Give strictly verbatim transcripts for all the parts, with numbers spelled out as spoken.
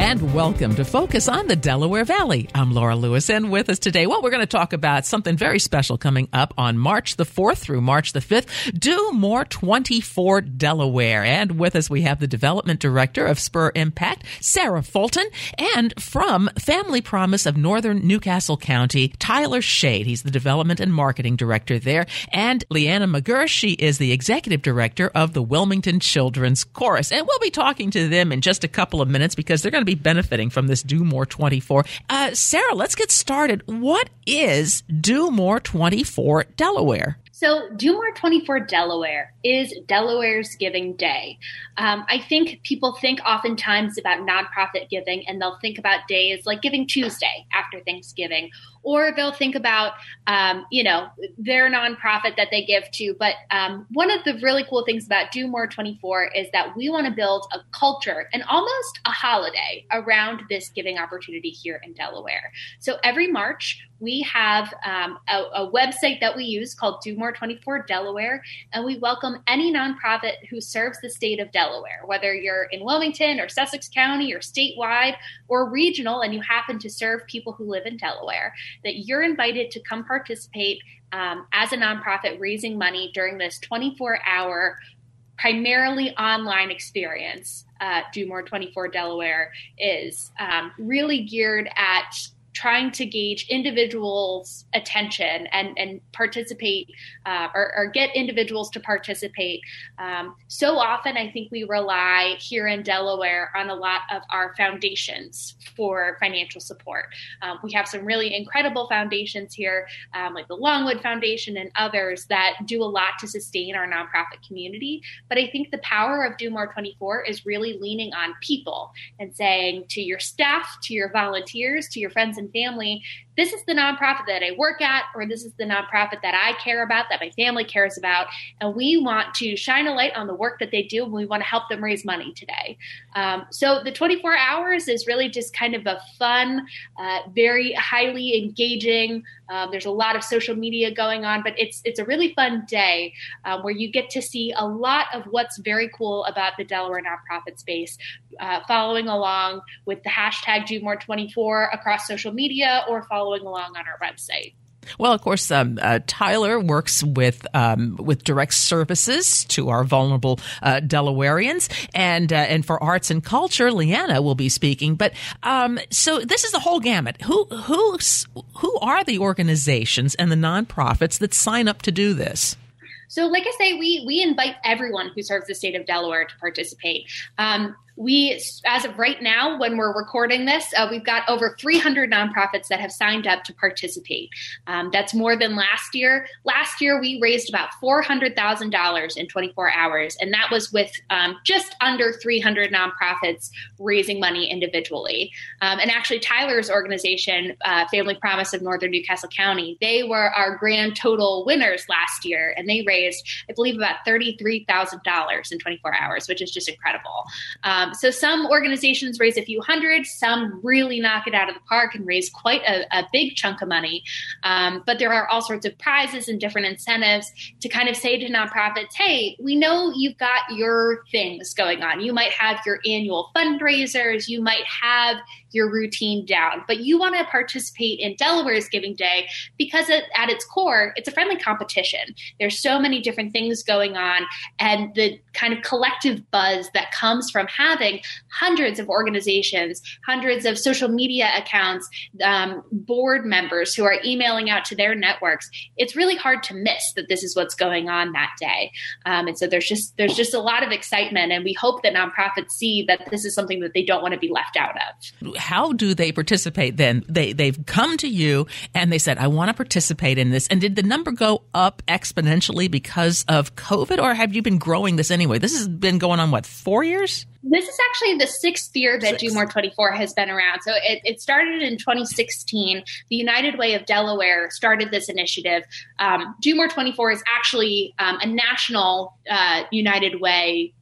and welcome to Focus on the Delaware Valley. I'm Laura Lewis, and with us today, well, we're going to talk about something very special coming up on March the fourth through March the fifth, Do More twenty-four Delaware. And with us, we have the Development Director of Spur Impact, Sarah Fulton, and from Family Promise of Northern Newcastle County, Tyler Shade. He's the Development and Marketing Director there, and Leanna McGurr, she is the Executive Director of the Wilmington Children's Chorus. And we'll be talking to them in just a couple of minutes because they're going to be benefiting from this Do More twenty-four. Uh, Sarah, let's get started. What is Do More twenty-four Delaware? So Do More twenty-four Delaware is Delaware's Giving Day. Um, I think people think oftentimes about nonprofit giving, and they'll think about days like Giving Tuesday after Thanksgiving, or they'll think about, um, you know, their nonprofit that they give to. But um, one of the really cool things about Do More twenty-four is that we want to build a culture and almost a holiday around this giving opportunity here in Delaware. So every March, we have um, a, a website that we use called Do More twenty-four Delaware, and we welcome any nonprofit who serves the state of Delaware, whether you're in Wilmington or Sussex County or statewide or regional, and you happen to serve people who live in Delaware, that you're invited to come participate um, as a nonprofit raising money during this twenty-four hour primarily online experience. Uh, Do More twenty-four Delaware is um, really geared at trying to gauge individuals' attention and, and participate uh, or, or get individuals to participate. Um, so often, I think we rely here in Delaware on a lot of our foundations for financial support. Um, we have some really incredible foundations here, um, like the Longwood Foundation and others that do a lot to sustain our nonprofit community. But I think the power of Do More twenty-four is really leaning on people and saying to your staff, to your volunteers, to your friends and family, this is the nonprofit that I work at, or this is the nonprofit that I care about, that my family cares about, and we want to shine a light on the work that they do, and we want to help them raise money today. Um, so the twenty-four hours is really just kind of a fun, uh, very highly engaging, um, there's a lot of social media going on, but it's it's a really fun day um, where you get to see a lot of what's very cool about the Delaware nonprofit space, uh, following along with the hashtag Do More twenty-four across social media or following along on our website. Well, of course, um, uh, Tyler works with um, with direct services to our vulnerable uh, Delawareans, and uh, and for arts and culture, Leanna will be speaking. But um, so this is the whole gamut. Who who who are the organizations and the nonprofits that sign up to do this? So, like I say, we we invite everyone who serves the state of Delaware to participate. Um, We, as of right now, when we're recording this, uh, we've got over three hundred nonprofits that have signed up to participate. Um, that's more than last year. Last year, we raised about four hundred thousand dollars in twenty-four hours, and that was with um, just under three hundred nonprofits raising money individually. Um, and actually, Tyler's organization, uh, Family Promise of Northern Newcastle County, they were our grand total winners last year, and they raised, I believe, about thirty-three thousand dollars in twenty-four hours, which is just incredible. Um, So some organizations raise a few hundred, some really knock it out of the park and raise quite a, a big chunk of money. Um, but there are all sorts of prizes and different incentives to kind of say to nonprofits, hey, we know you've got your things going on. You might have your annual fundraisers, you might have your routine down, but you want to participate in Delaware's Giving Day because it, at its core, it's a friendly competition. There's so many different things going on, and the kind of collective buzz that comes from having hundreds of organizations, hundreds of social media accounts, um, board members who are emailing out to their networks, it's really hard to miss that this is what's going on that day. Um, and so there's just there's just a lot of excitement, and we hope that nonprofits see that this is something that they don't want to be left out of. How do they participate then? They, they've come to you and they said, I want to participate in this. And did the number go up exponentially because of COVID, or have you been growing this anyway? This has been going on, what, four years? This is actually the sixth year that Do More twenty-four has been around. So it, it started in twenty sixteen. The United Way of Delaware started this initiative. Um, Do More twenty-four is actually um, a national uh, United Way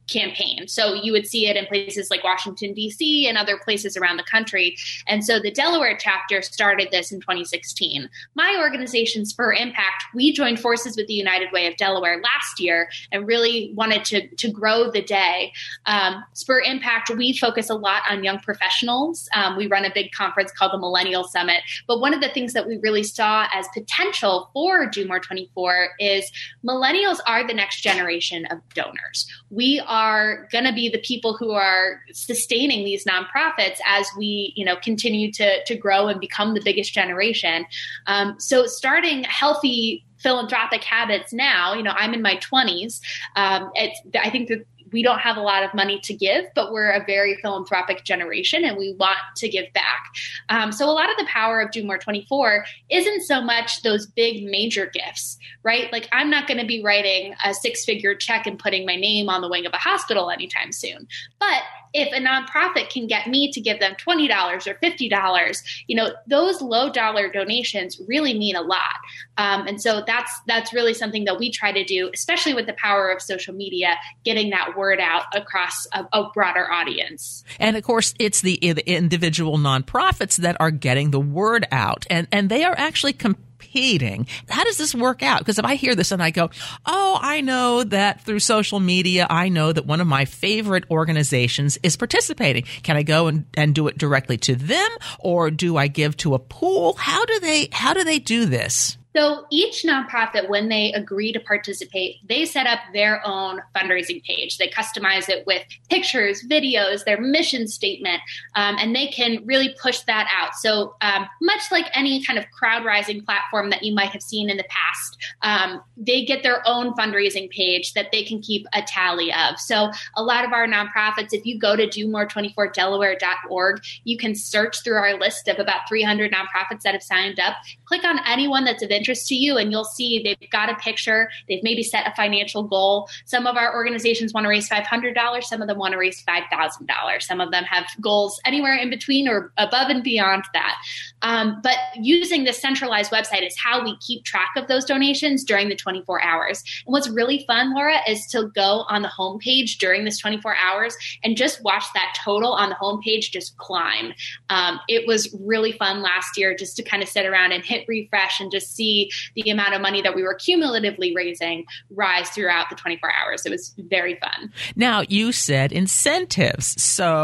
campaign. So you would see it in places like Washington, D C and other places around the country. And so the Delaware chapter started this in twenty sixteen. My organization, Spur Impact, we joined forces with the United Way of Delaware last year and really wanted to, to grow the day. Um, Spur Impact, we focus a lot on young professionals. Um, we run a big conference called the Millennial Summit. But one of the things that we really saw as potential for Do More twenty-four is millennials are the next generation of donors. We are going to be the people who are sustaining these nonprofits as we, you know, continue to, to grow and become the biggest generation. Um, so starting healthy philanthropic habits now, you know, I'm in my twenties. Um, it's, I think that we don't have a lot of money to give, but we're a very philanthropic generation and we want to give back. Um, so a lot of the power of Do More twenty-four isn't so much those big major gifts, right? Like I'm not going to be writing a six-figure check and putting my name on the wing of a hospital anytime soon. But if a nonprofit can get me to give them twenty dollars or fifty dollars, you know, those low dollar donations really mean a lot. Um, and so that's that's really something that we try to do, especially with the power of social media, getting that word out across a, a broader audience. And of course, it's the, the individual nonprofits that are getting the word out, and, and they are actually competing. How does this work out? Because if I hear this and I go, oh, I know that through social media, I know that one of my favorite organizations is participating. Can I go and, and do it directly to them, or do I give to a pool? How do they, how do they do this? So each nonprofit, when they agree to participate, they set up their own fundraising page. They customize it with pictures, videos, their mission statement, um, and they can really push that out. So um, much like any kind of crowd rising platform that you might have seen in the past, um, they get their own fundraising page that they can keep a tally of. So a lot of our nonprofits, if you go to do more twenty-four delaware dot org, you can search through our list of about three hundred nonprofits that have signed up. Click on anyone that's of interest to you, and you'll see they've got a picture. They've maybe set a financial goal. Some of our organizations want to raise five hundred dollars. Some of them want to raise five thousand dollars. Some of them have goals anywhere in between or above and beyond that. Um, but using this centralized website is how we keep track of those donations during the twenty-four hours. And what's really fun, Laura, is to go on the homepage during this twenty-four hours and just watch that total on the homepage just climb. Um, it was really fun last year just to kind of sit around and hit refresh and just see the amount of money that we were cumulatively raising rise throughout the twenty-four hours. It was very fun. Now, you said incentives.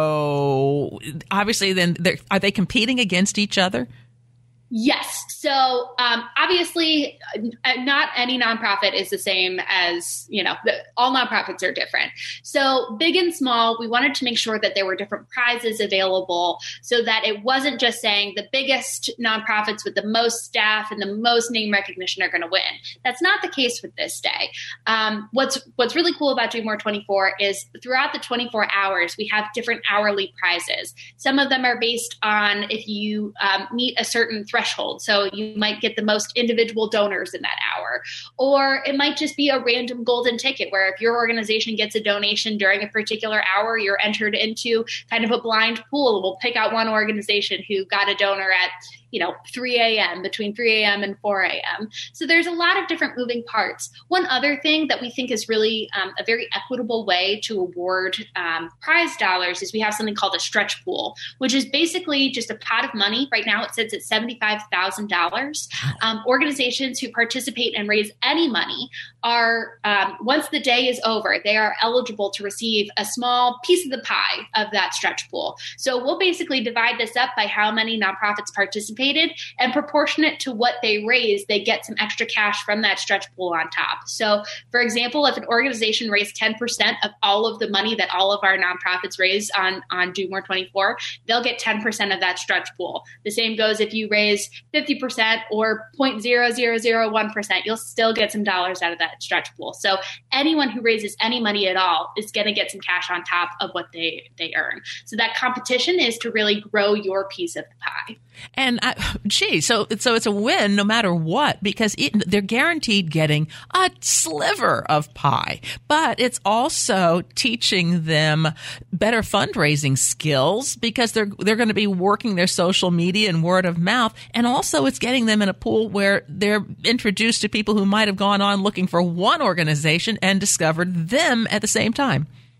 So obviously then are they competing against each other? Yes. So um, obviously, not any nonprofit is the same as, you know, the, all nonprofits are different. So big and small, we wanted to make sure that there were different prizes available so that it wasn't just saying the biggest nonprofits with the most staff and the most name recognition are going to win. That's not the case with this day. Um, what's what's really cool about Do More twenty-four is throughout the twenty-four hours, we have different hourly prizes. Some of them are based on if you um, meet a certain threshold. So you might get the most individual donors in that hour, or it might just be a random golden ticket where if your organization gets a donation during a particular hour, you're entered into kind of a blind pool. We'll pick out one organization who got a donor at, you know, three a.m., between three a.m. and four a.m. So there's a lot of different moving parts. One other thing that we think is really um, a very equitable way to award um, prize dollars is we have something called a stretch pool, which is basically just a pot of money. Right now it sits at seventy-five thousand dollars. Um, organizations who participate and raise any money are, um, once the day is over, they are eligible to receive a small piece of the pie of that stretch pool. So we'll basically divide this up by how many nonprofits participated, and proportionate to what they raise, they get some extra cash from that stretch pool on top. So for example, if an organization raised ten percent of all of the money that all of our nonprofits raise on, on Do More twenty-four, they'll get ten percent of that stretch pool. The same goes if you raise fifty percent or zero point zero zero zero one percent, you'll still get some dollars out of that stretch pool. So anyone who raises any money at all is going to get some cash on top of what they, they earn. So that competition is to really grow your piece of the pie. And I, gee, so so it's a win no matter what, because it, they're guaranteed getting a sliver of pie. But it's also teaching them better fundraising skills because they're they're going to be working their social media and word of mouth, and also it's getting them in a pool where they're introduced to people who might have gone on looking for one organization and discovered them at the same time.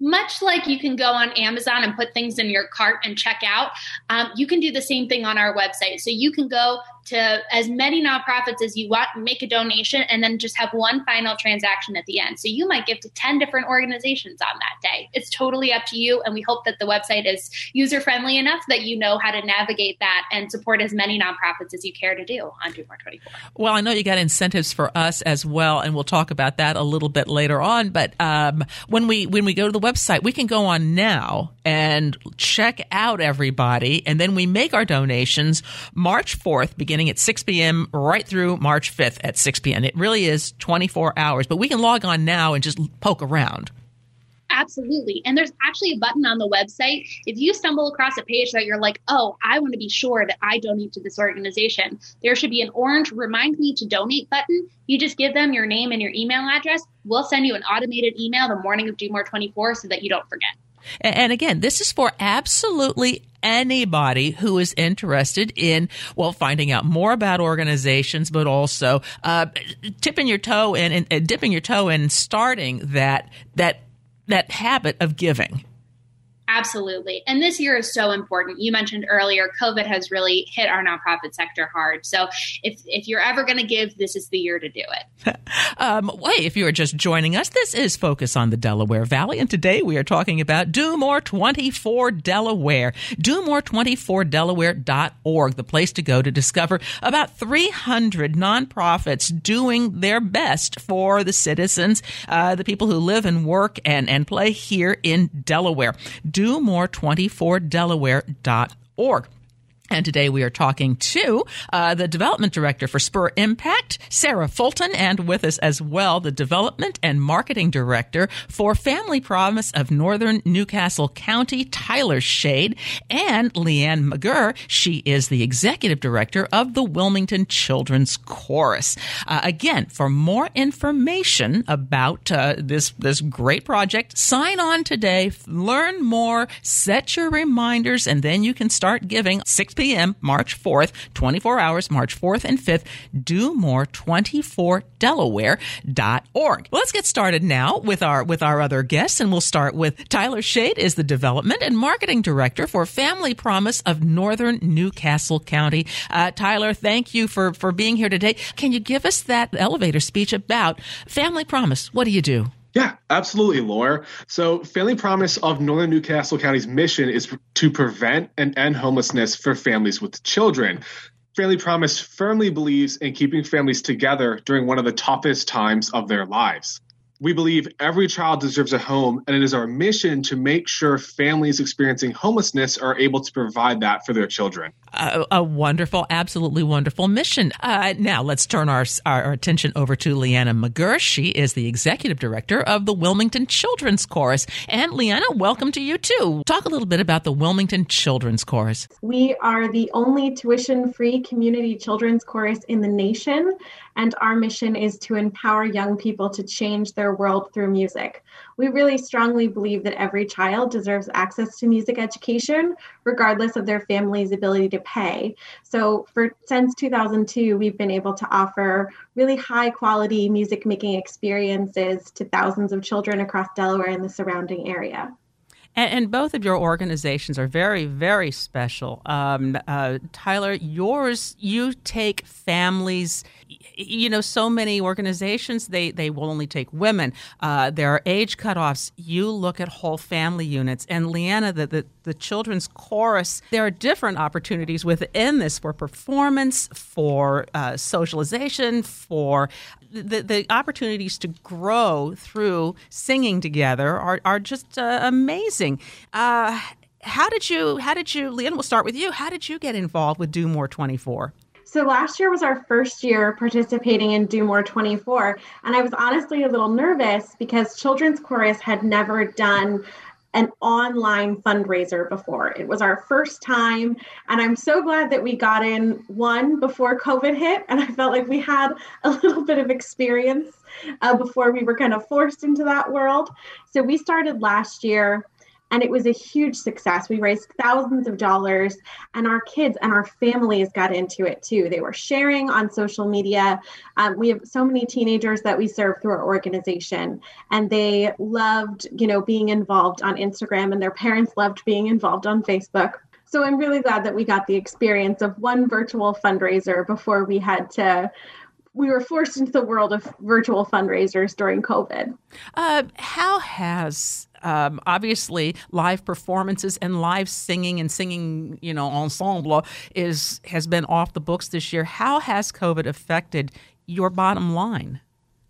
Much like you can go on Amazon and put things in your cart and check out, um, you can do the same thing on our website. So you can go to as many nonprofits as you want, make a donation, and then just have one final transaction at the end. So you might give to ten different organizations on that day. It's totally up to you. And we hope that the website is user-friendly enough that you know how to navigate that and support as many nonprofits as you care to do on Do More twenty-four. Well, I know you got incentives for us as well, and we'll talk about that a little bit later on. But um, when we when we go to the website, we can go on now and check out everybody, and then we make our donations March fourth, beginning at six p.m. right through March fifth at six p.m. It really is twenty-four hours, but we can log on now and just poke around. Absolutely. And there's actually a button on the website. If you stumble across a page that you're like, oh, I want to be sure that I donate to this organization, there should be an orange remind me to donate button. You just give them your name and your email address. We'll send you an automated email the morning of Do More twenty-four so that you don't forget. And again, this is for absolutely anybody who is interested in, well, finding out more about organizations, but also uh, tipping your toe in and, and dipping your toe in, starting that that that habit of giving. Absolutely. And this year is so important. You mentioned earlier, COVID has really hit our nonprofit sector hard. So if if you're ever going to give, this is the year to do it. um, wait, if you are just joining us, this is Focus on the Delaware Valley. And today we are talking about Do More twenty-four Delaware. do more twenty-four delaware dot org, the place to go to discover about three hundred nonprofits doing their best for the citizens, uh, the people who live and work and, and play here in Delaware. do more twenty-four delaware dot org. And today we are talking to uh, the development director for Spur Impact, Sarah Fulton, and with us as well, the development and marketing director for Family Promise of Northern Newcastle County, Tyler Shade, and Leanne McGurr. She is the executive director of the Wilmington Children's Chorus. Uh, again, for more information about uh, this, this great project, sign on today, learn more, set your reminders, and then you can start giving. six p.m. March fourth, twenty-four hours, March fourth and fifth, do more twenty-four delaware dot org. Let's get started now with our with our other guests, and we'll start with Tyler Shade, is the development and marketing director for Family Promise of Northern Newcastle County. Uh, Tyler, thank you for, for being here today. Can you give us that elevator speech about Family Promise? What do you do? Yeah, absolutely, Laura. So Family Promise of Northern Newcastle County's mission is to prevent and end homelessness for families with children. Family Promise firmly believes in keeping families together during one of the toughest times of their lives. We believe every child deserves a home, and it is our mission to make sure families experiencing homelessness are able to provide that for their children. A, a wonderful, absolutely wonderful mission. Uh, now let's turn our, our our attention over to Leanna McGurr. She is the executive director of the Wilmington Children's Chorus. And Leanna, welcome to you too. Talk a little bit about the Wilmington Children's Chorus. We are the only tuition-free community children's chorus in the nation, and our mission is to empower young people to change their world through music. We really strongly believe that every child deserves access to music education, regardless of their family's ability to pay. So for since two thousand two, we've been able to offer really high quality music making experiences to thousands of children across Delaware and the surrounding area. And, and both of your organizations are very, very special. Um, uh, Tyler, yours, you take families. You know, so many organizations, they, they will only take women. Uh, there are age cutoffs. You look at whole family units. And Leanna, the, the, the Children's Chorus, there are different opportunities within this for performance, for uh, socialization, for the, the opportunities to grow through singing together are, are just uh, amazing. Uh, how did you, how did you, Leanna, we'll start with you. How did you get involved with Do More twenty-four? So last year was our first year participating in Do More twenty-four, and I was honestly a little nervous because Children's Chorus had never done an online fundraiser before. It was our first time, and I'm so glad that we got in one before COVID hit, and I felt like we had a little bit of experience uh, before we were kind of forced into that world. So we started last year, And it was a huge success. We raised thousands of dollars, and our kids and our families got into it too. They were sharing on social media. Um, we have so many teenagers that we serve through our organization, and they loved, you know, being involved on Instagram, and their parents loved being involved on Facebook. So I'm really glad that we got the experience of one virtual fundraiser before we had to we were forced into the world of virtual fundraisers during COVID. Uh, how has um, obviously live performances and live singing and singing, you know, ensemble is has been off the books this year. How has COVID affected your bottom line?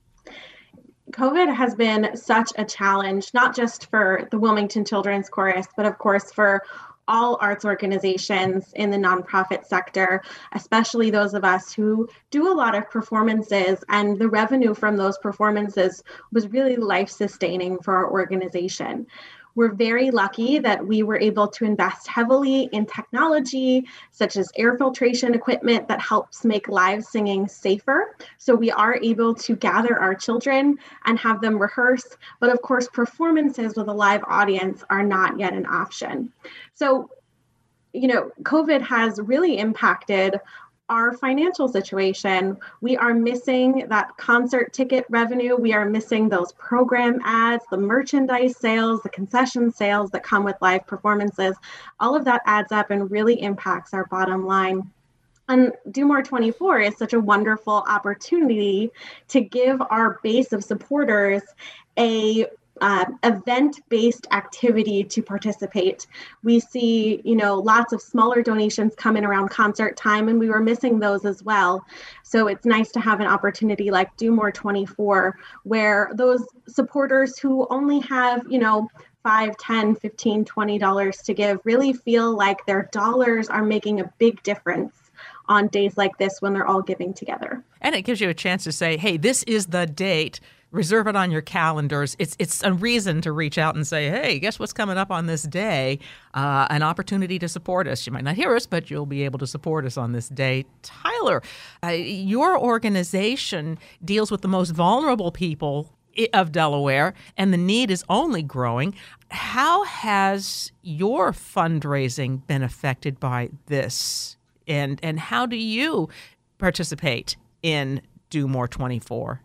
COVID has been such a challenge, not just for the Wilmington Children's Chorus, but of course for all arts organizations in the nonprofit sector, especially those of us who do a lot of performances, and the revenue from those performances was really life-sustaining for our organization. We're very lucky that we were able to invest heavily in technology, such as air filtration equipment that helps make live singing safer. So we are able to gather our children and have them rehearse. But of course, performances with a live audience are not yet an option. So, you know, COVID has really impacted our financial situation. We are missing that concert ticket revenue. We are missing those program ads, the merchandise sales, the concession sales that come with live performances. All of that adds up and really impacts our bottom line. And Do More twenty-four is such a wonderful opportunity to give our base of supporters a Uh, event-based activity to participate. We see, you know, lots of smaller donations come in around concert time, and we were missing those as well. So it's nice to have an opportunity like Do More twenty-four, where those supporters who only have, you know, five, ten, fifteen, twenty dollars to give really feel like their dollars are making a big difference on days like this when they're all giving together. And it gives you a chance to say, hey, this is the date. Reserve it on your calendars. It's it's a reason to reach out and say, hey, guess what's coming up on this day? Uh, an opportunity to support us. You might not hear us, but you'll be able to support us on this day. Tyler, uh, your organization deals with the most vulnerable people of Delaware, and the need is only growing. How has your fundraising been affected by this? And, and how do you participate in Do More twenty-four?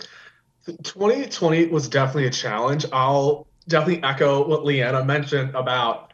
twenty twenty was definitely a challenge. I'll definitely echo what Leanna mentioned about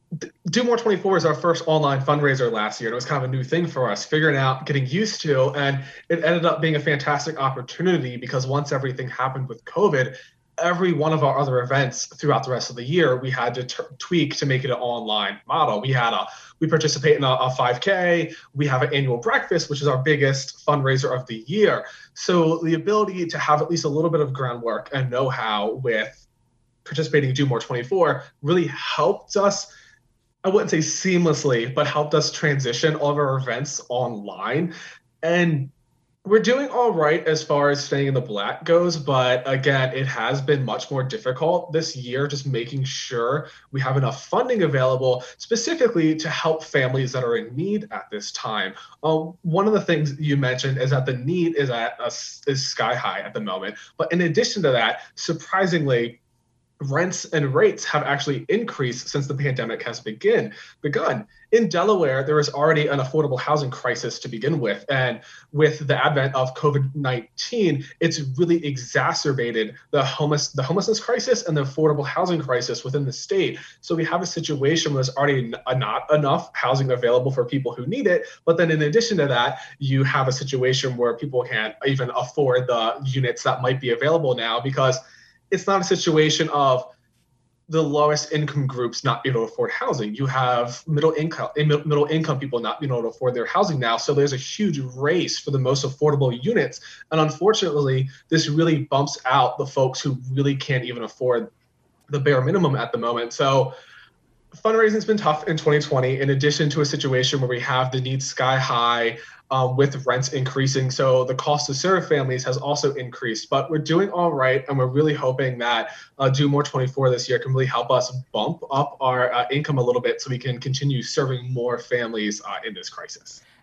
Do More twenty-four is our first online fundraiser last year. And it was kind of a new thing for us, figuring out, getting used to, and it ended up being a fantastic opportunity because once everything happened with COVID, every one of our other events throughout the rest of the year, we had to t- tweak to make it an online model. We had a, we participate in a, a five K. We have an annual breakfast, which is our biggest fundraiser of the year. So the ability to have at least a little bit of groundwork and know-how with participating in Do More twenty-four really helped us, I wouldn't say seamlessly, but helped us transition all of our events online. And we're doing all right as far as staying in the black goes, but again, it has been much more difficult this year, just making sure we have enough funding available specifically to help families that are in need at this time. Um, one of the things you mentioned is that the need is at a, is sky high at the moment. But in addition to that, surprisingly, rents and rates have actually increased since the pandemic has begin, begun. In Delaware, there is already an affordable housing crisis to begin with. And with the advent of COVID nineteen, it's really exacerbated the homeless, the homelessness crisis and the affordable housing crisis within the state. So we have a situation where there's already not enough housing available for people who need it. But then in addition to that, you have a situation where people can't even afford the units that might be available now, because it's not a situation of the lowest income groups not being able to afford housing. You have middle income middle income people not being able to afford their housing now. So there's a huge race for the most affordable units. And unfortunately, this really bumps out the folks who really can't even afford the bare minimum at the moment. So fundraising's been tough in twenty twenty, in addition to a situation where we have the need sky high, Um, with rents increasing. So the cost to serve families has also increased, but we're doing all right. And we're really hoping that uh, Do More twenty-four this year can really help us bump up our uh, income a little bit so we can continue serving more families uh, in this crisis.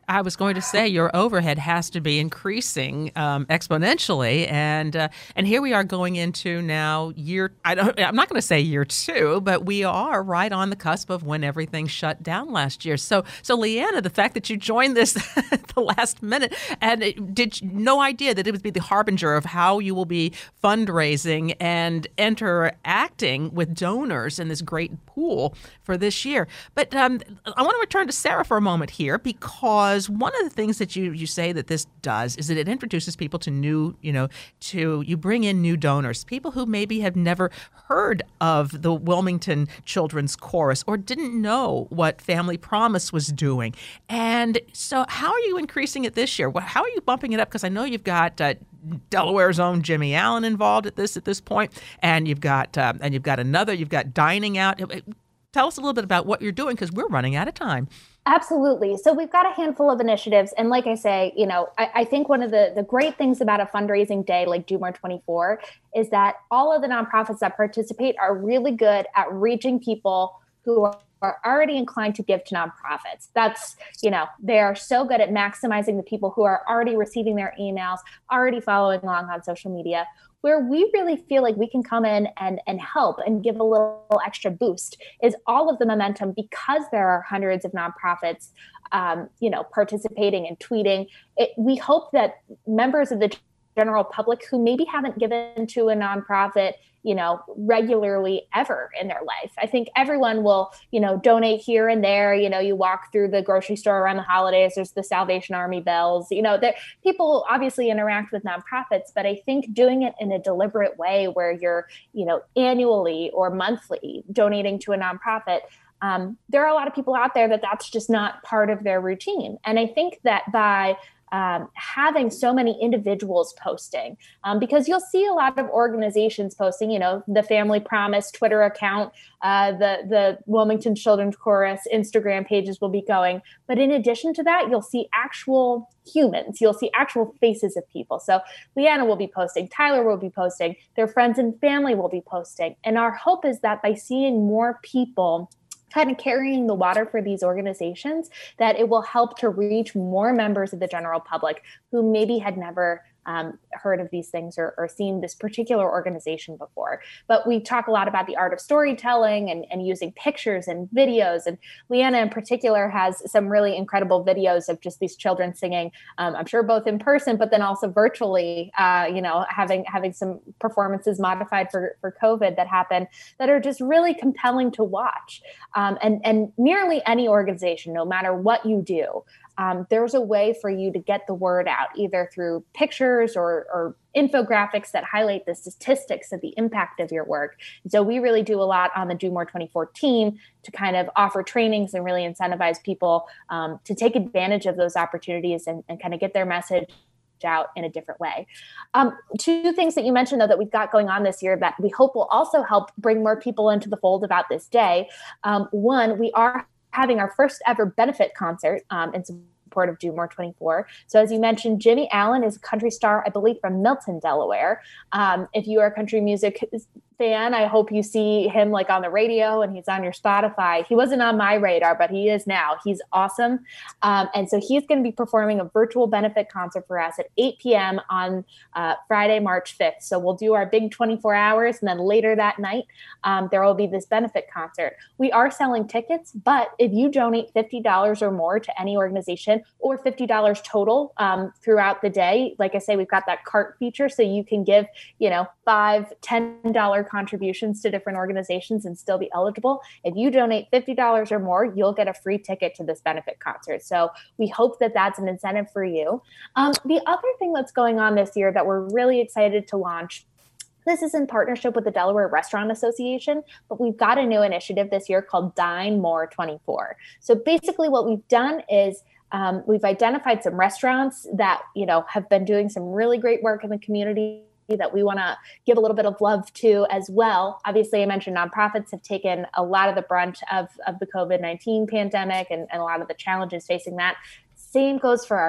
I was going to say your overhead has to be increasing um, exponentially, and uh, and here we are going into now year. I don't. I'm not going to say year two, but we are right on the cusp of when everything shut down last year. So, so Leanna, the fact that you joined this at the last minute, and it, did no idea that it would be the harbinger of how you will be fundraising and interacting with donors in this great pool for this year. But um, I want to return to Sarah for a moment here, because one of the things that you, you say that this does is that it introduces people to new, you know, to you bring in new donors, people who maybe have never heard of the Wilmington Children's Chorus or didn't know what Family Promise was doing. And so how are you increasing it this year? How are you bumping it up? Because I know you've got uh, Delaware's own Jimmy Allen involved at this at this point, and you've got um, and you've got another, you've got Dining Out. Tell us a little bit about what you're doing, because we're running out of time. Absolutely. So we've got a handful of initiatives. And like I say, you know, I, I think one of the, the great things about a fundraising day like Do More twenty-four is that all of the nonprofits that participate are really good at reaching people who are are already inclined to give to nonprofits. That's, you know, they are so good at maximizing the people who are already receiving their emails, already following along on social media. Where we really feel like we can come in and, and help and give a little extra boost is all of the momentum, because there are hundreds of nonprofits, um, you know, participating and tweeting. It, we hope that members of the general public who maybe haven't given to a nonprofit, you know, regularly ever in their life. I think everyone will, you know, donate here and there. You know, you walk through the grocery store around the holidays, there's the Salvation Army bells, you know, that people obviously interact with nonprofits, but I think doing it in a deliberate way where you're, you know, annually or monthly donating to a nonprofit, um, there are a lot of people out there that that's just not part of their routine. And I think that by Um, having so many individuals posting, um, because you'll see a lot of organizations posting, you know, the Family Promise Twitter account, uh, the, the Wilmington Children's Chorus Instagram pages will be going. But in addition to that, you'll see actual humans, you'll see actual faces of people. So Leanna will be posting, Tyler will be posting, their friends and family will be posting. And our hope is that by seeing more people kind of carrying the water for these organizations, that it will help to reach more members of the general public who maybe had never um, heard of these things or, or seen this particular organization before. But we talk a lot about the art of storytelling and, and using pictures and videos. And Leanna in particular has some really incredible videos of just these children singing, um, I'm sure both in person, but then also virtually, uh, you know, having having some performances modified for, for COVID that happen that are just really compelling to watch. Um, and, and nearly any organization, no matter what you do, Um, there's a way for you to get the word out, either through pictures or, or infographics that highlight the statistics of the impact of your work. And so we really do a lot on the Do More twenty-four team to kind of offer trainings and really incentivize people um, to take advantage of those opportunities and, and kind of get their message out in a different way. Um, two things that you mentioned, though, that we've got going on this year that we hope will also help bring more people into the fold about this day. Um, one, we are having our first ever benefit concert um, in support of Do More twenty-four. So as you mentioned, Jimmy Allen is a country star, I believe, from Milton, Delaware. Um, if you are a country music fan, I hope you see him like on the radio and he's on your Spotify. He wasn't on my radar, but he is now. He's awesome. Um, and so he's going to be performing a virtual benefit concert for us at eight p.m. on uh, Friday, March fifth. So we'll do our big twenty-four hours, and then later that night, um, there will be this benefit concert. We are selling tickets, but if you donate fifty dollars or more to any organization, or fifty dollars total um, throughout the day, like I say, we've got that cart feature, so you can give, you know, five, ten dollars contributions to different organizations and still be eligible. If you donate fifty dollars or more, you'll get a free ticket to this benefit concert. So we hope that that's an incentive for you. Um, the other thing that's going on this year that we're really excited to launch, this is in partnership with the Delaware Restaurant Association, but we've got a new initiative this year called Dine More twenty-four. So basically what we've done is um, we've identified some restaurants that, you know, have been doing some really great work in the community that we want to give a little bit of love to as well. Obviously, I mentioned nonprofits have taken a lot of the brunt of, of the COVID nineteen pandemic and, and a lot of the challenges facing that. Same goes for our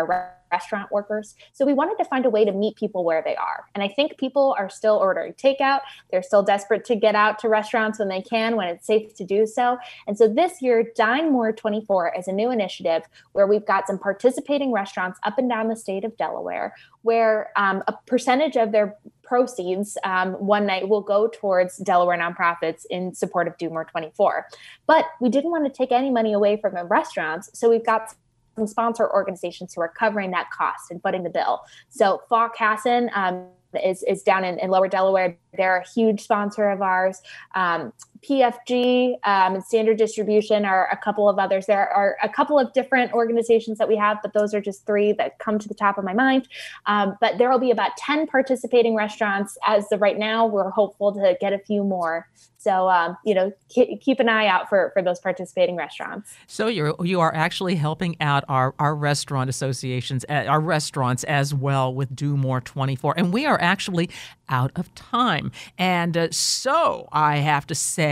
restaurant workers. So we wanted to find a way to meet people where they are. And I think people are still ordering takeout. They're still desperate to get out to restaurants when they can, when it's safe to do so. And so this year, Dine More twenty-four is a new initiative where we've got some participating restaurants up and down the state of Delaware, where um, a percentage of their proceeds um, one night will go towards Delaware nonprofits in support of Do More twenty-four. But we didn't want to take any money away from the restaurants. So we've got some sponsor organizations who are covering that cost and footing the bill. So Falk Hassan um, is, is down in, in Lower Delaware. They're a huge sponsor of ours. Um, P F G um, and Standard Distribution are a couple of others. There are a couple of different organizations that we have, but those are just three that come to the top of my mind. Um, but there will be about ten participating restaurants. As of right now, we're hopeful to get a few more. So, um, you know, keep, keep an eye out for, for those participating restaurants. So you're, you are actually helping out our, our restaurant associations, uh, our restaurants as well with Do More twenty-four. And we are actually out of time. And uh, so I have to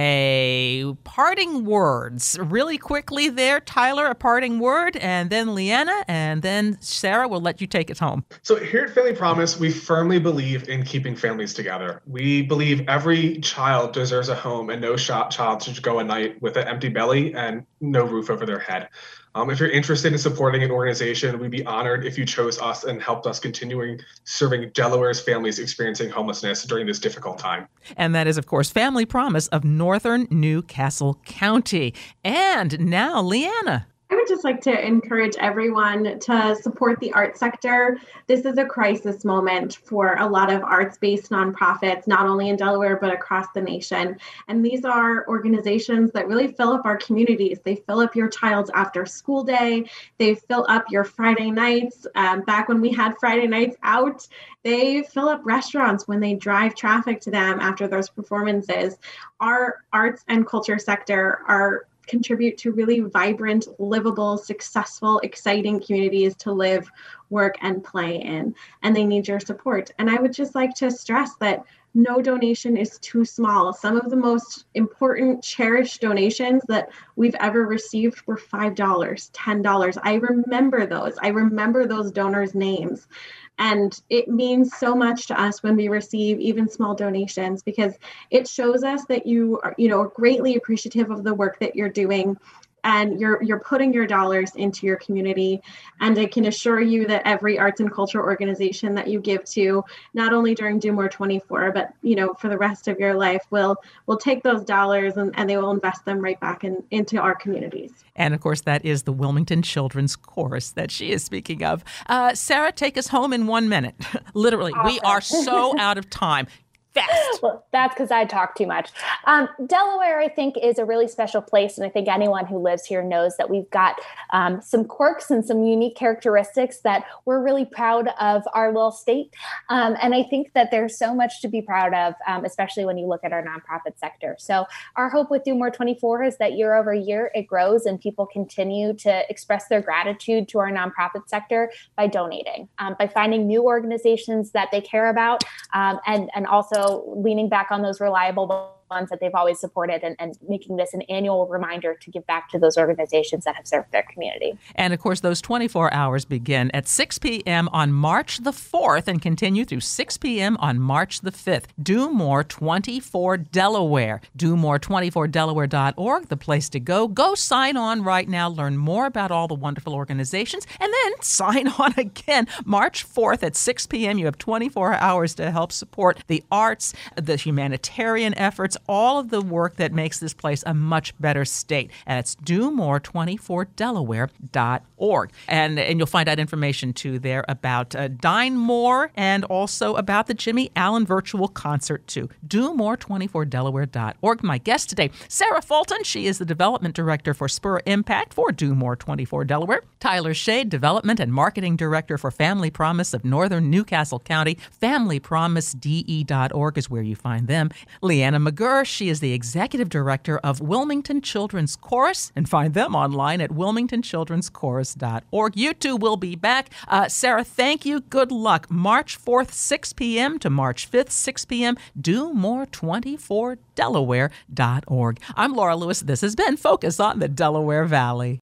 say, parting words really quickly there. Tyler, a parting word, and then Leanna, and then Sarah will let you take us home. So here at Family Promise, we firmly believe in keeping families together. We believe every child deserves a home, and no shop child should go a night with an empty belly and no roof over their head. Um, if you're interested in supporting an organization, we'd be honored if you chose us and helped us continuing serving Delaware's families experiencing homelessness during this difficult time. And that is, of course, Family Promise of Northern New Castle County. And now, Leanna. I would just like to encourage everyone to support the art sector. This is a crisis moment for a lot of arts-based nonprofits, not only in Delaware, but across the nation. And these are organizations that really fill up our communities. They fill up your child's after school day. They fill up your Friday nights. Um, back when we had Friday nights out, they fill up restaurants when they drive traffic to them after those performances. Our arts and culture sector are contribute to really vibrant, livable, successful, exciting communities to live, work, and play in. And they need your support. And I would just like to stress that no donation is too small. Some of the most important, cherished donations that we've ever received were five dollars, ten dollars. I remember those. I remember those donors' names. And it means so much to us when we receive even small donations, because it shows us that you are, you know, greatly appreciative of the work that you're doing, and you're you're putting your dollars into your community. And I can assure you that every arts and culture organization that you give to, not only during Do More twenty-four, but you know, for the rest of your life, will will take those dollars and, and they will invest them right back in, into our communities. And of course, that is the Wilmington Children's Chorus that she is speaking of. Uh, Sarah, take us home in one minute. Literally, awesome. We are so out of time. Fast. Well, that's because I talk too much. Um, Delaware, I think, is a really special place. And I think anyone who lives here knows that we've got um, some quirks and some unique characteristics that we're really proud of our little state. Um, and I think that there's so much to be proud of, um, especially when you look at our nonprofit sector. So our hope with Do More twenty-four is that year over year it grows and people continue to express their gratitude to our nonprofit sector by donating, um, by finding new organizations that they care about, um, and, and also leaning back on those reliable ones that they've always supported, and, and making this an annual reminder to give back to those organizations that have served their community. And of course, those twenty-four hours begin at six p.m. on March the fourth and continue through six p.m. on March the fifth. Do More twenty-four Delaware. do more twenty-four delaware dot org, the place to go. Go sign on right now, learn more about all the wonderful organizations, and then sign on again. March fourth at six p.m. You have twenty-four hours to help support the arts, the humanitarian efforts, all of the work that makes this place a much better state. And it's do more twenty-four delaware dot org. And, and you'll find out information, too, there about uh, Dine More and also about the Jimmy Allen virtual concert, too. do more twenty-four delaware dot org. My guest today, Sarah Fulton. She is the Development Director for Spur Impact for Do More twenty-four Delaware. Tyler Shade, Development and Marketing Director for Family Promise of Northern New Castle County. family promise d e dot org is where you find them. Leanna McGurr. She is the Executive Director of Wilmington Children's Chorus, and find them online at wilmington children's chorus dot org. You two will be back. Uh, Sarah, thank you. Good luck. March fourth, six p.m. to March fifth, six p.m. do more twenty-four delaware dot org. I'm Laura Lewis. This has been Focus on the Delaware Valley.